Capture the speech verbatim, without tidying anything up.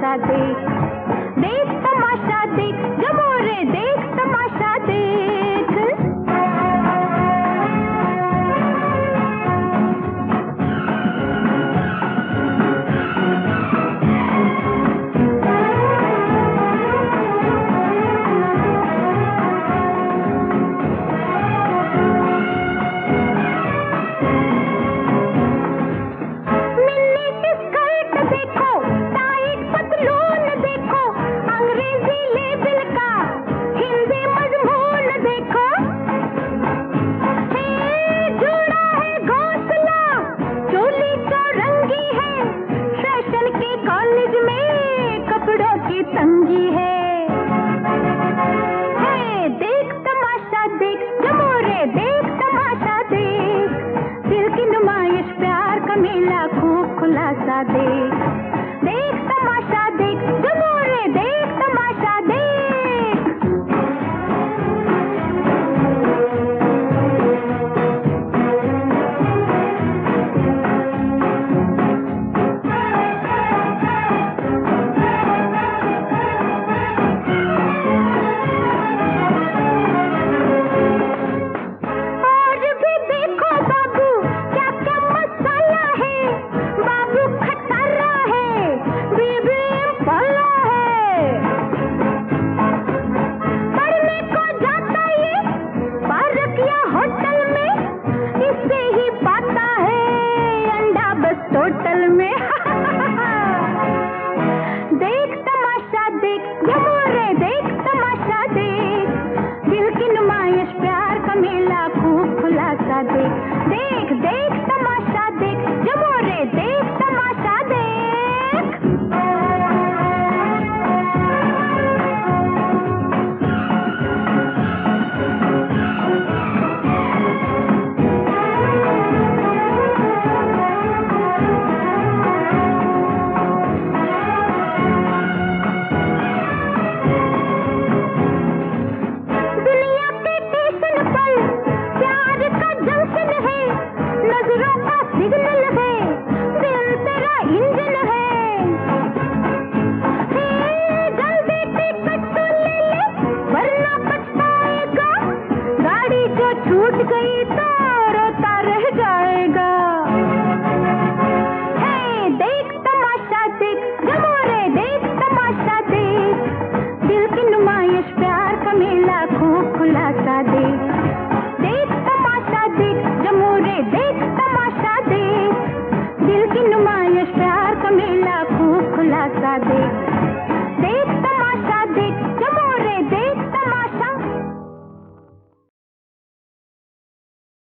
खुलासा देख, देख तमाशा देख, जमोरे देख तमाशा देख। तंगी है, है देख तमाशा देख, जमोरे देख तमाशा देख, दिल की नुमाइश प्यार का मेला खूब खुलासा देख, देख तमाशा देख, जमोरे देख तमाशा देख। होटल में देख तमाशा देख, जमोरे देख तमाशा देख, दिल की नुमाइश प्यार का मेला खूब खुलासा देख, देख देख तमाशा देख, जमोरे देख तमाशा देख। छूट गई तो रोता रह जाएगा।